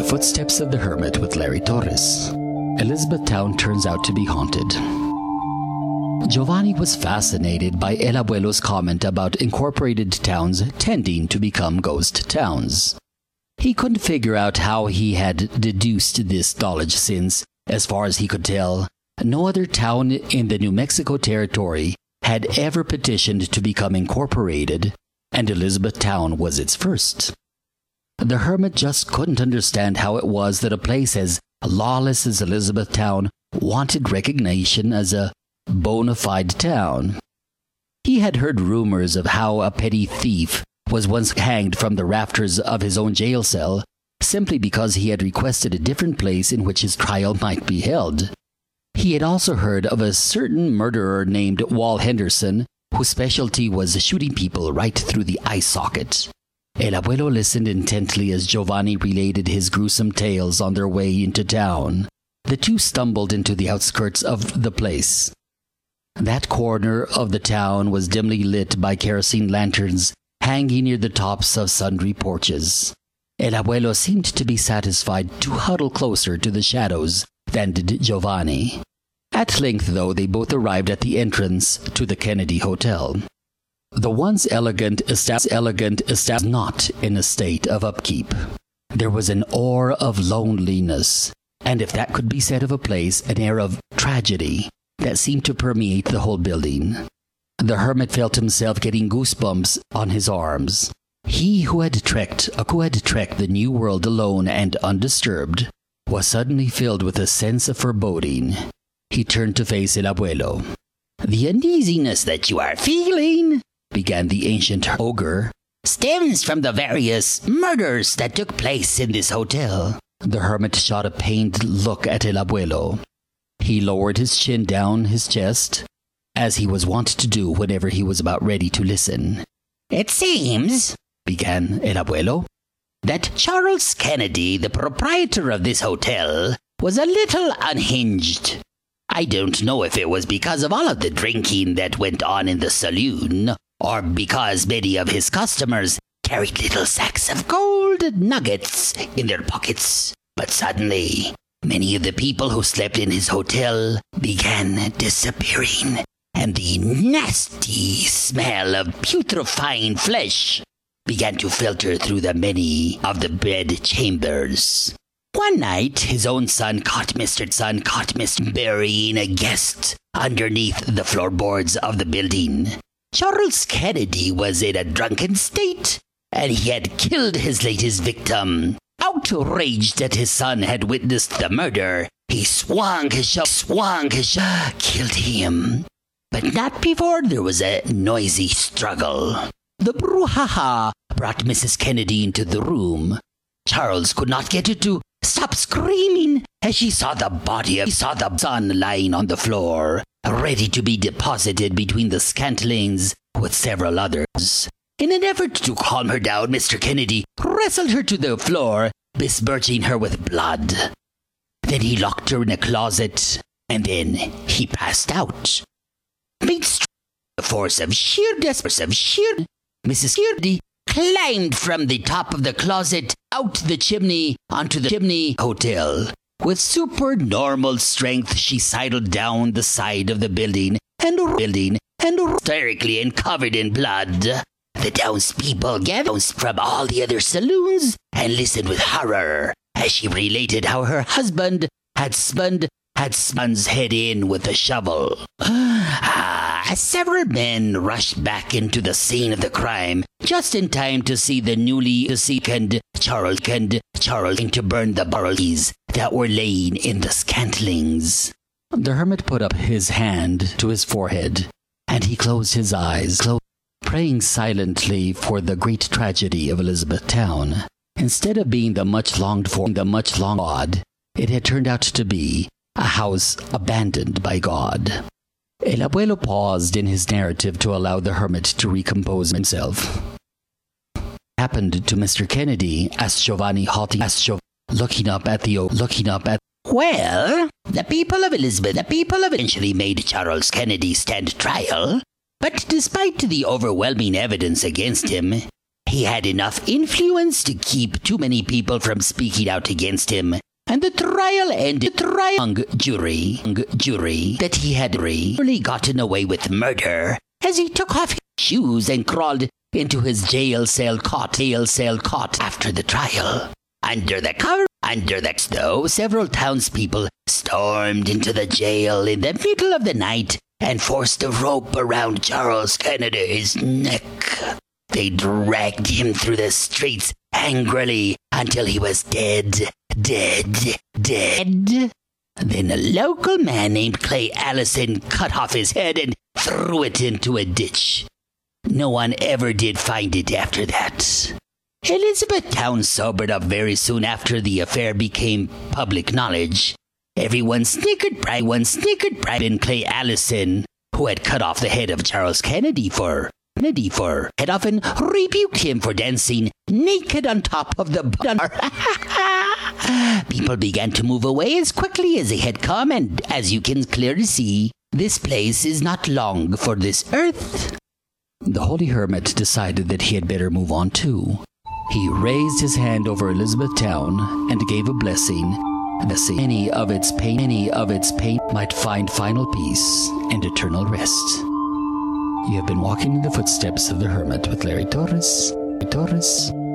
Footsteps of the Hermit with Larry Torres. Elizabethtown turns out to be haunted. Giovanni was fascinated by El Abuelo's comment about incorporated towns tending to become ghost towns. He couldn't figure out how he had deduced this knowledge since, as far as he could tell, no other town in the New Mexico territory had ever petitioned to become incorporated, and Elizabethtown was its first. The Hermit just couldn't understand how it was that a place as lawless as Elizabethtown wanted recognition as a bona fide town. He had heard rumors of how a petty thief was once hanged from the rafters of his own jail cell simply because he had requested a different place in which his trial might be held. He had also heard of a certain murderer named Wal Henderson, whose specialty was shooting people right through the eye socket. El Abuelo listened intently as Giovanni related his gruesome tales on their way into town. The two stumbled into the outskirts of the place. That corner of the town was dimly lit by kerosene lanterns hanging near the tops of sundry porches. El Abuelo seemed to be satisfied to huddle closer to the shadows than did Giovanni. At length, though, they both arrived at the entrance to the Kennedy Hotel. The once elegant establishment not in a state of upkeep. There was an aura of loneliness, and if that could be said of a place, an air of tragedy that seemed to permeate the whole building. The Hermit felt himself getting goosebumps on his arms. He who had trekked the new world alone and undisturbed was suddenly filled with a sense of foreboding. He turned to face El Abuelo. "The uneasiness that you are feeling," began the ancient ogre, "stems from the various murders that took place in this hotel." The Hermit shot a pained look at El Abuelo. He lowered his chin down his chest, as he was wont to do whenever he was about ready to listen. "It seems," began El Abuelo, "that Charles Kennedy, the proprietor of this hotel, was a little unhinged. I don't know if it was because of all of the drinking that went on in the saloon, or because many of his customers carried little sacks of gold nuggets in their pockets. But suddenly, many of the people who slept in his hotel began disappearing, and the nasty smell of putrefying flesh began to filter through the many of the bed chambers. One night, his own son caught Mr. burying a guest underneath the floorboards of the building. Charles Kennedy was in a drunken state, and he had killed his latest victim. Outraged that his son had witnessed the murder, he swung his killed him. But not before there was a noisy struggle. The brouhaha brought Mrs. Kennedy into the room. Charles could not get her to stop screaming as she saw the body of the son lying on the floor, ready to be deposited between the scantlings with several others. In an effort to calm her down, Mr. Kennedy wrestled her to the floor, besmirching her with blood. Then he locked her in a closet, and then he passed out. Made the force of sheer Mrs. Kennedy climbed from the top of the closet out the chimney onto the chimney hotel. With supernormal strength, she sidled down the side of the building and hysterically and covered in blood. The townspeople gathered from all the other saloons and listened with horror as she related how her husband had spun his head in with a shovel. Several men rushed back into the scene of the crime just in time to see the newly awakened Charles to burn the bodies that were laying in the scantlings. The Hermit put up his hand to his forehead, and he closed his eyes, praying silently for the great tragedy of Elizabethtown. Instead of being the much longed God, it had turned out to be a house abandoned by God. El Abuelo paused in his narrative to allow the Hermit to recompose himself. "Happened to Mr. Kennedy?" asked Giovanni looking up at Well, the people of eventually made Charles Kennedy stand trial, but despite the overwhelming evidence against him, he had enough influence to keep too many people from speaking out against him, and the trial ended. Jury that he had really gotten away with murder, as he took off his shoes and crawled into his jail cell cot after the trial. Under the cover, though, several townspeople stormed into the jail in the middle of the night and forced a rope around Charles Kennedy's neck. They dragged him through the streets angrily until he was dead. Then a local man named Clay Allison cut off his head and threw it into a ditch. No one ever did find it after that. Elizabethtown sobered up very soon after the affair became public knowledge. Everyone snickered pride in Clay Allison, who had cut off the head of Charles Kennedy had often rebuked him for dancing naked on top of the bar. People began to move away as quickly as they had come, and as you can clearly see, this place is not long for this earth. The holy hermit decided that he had better move on too. He raised his hand over Elizabethtown and gave a blessing. Any of its pain might find final peace and eternal rest. You have been walking in the footsteps of the hermit with Larry Torres.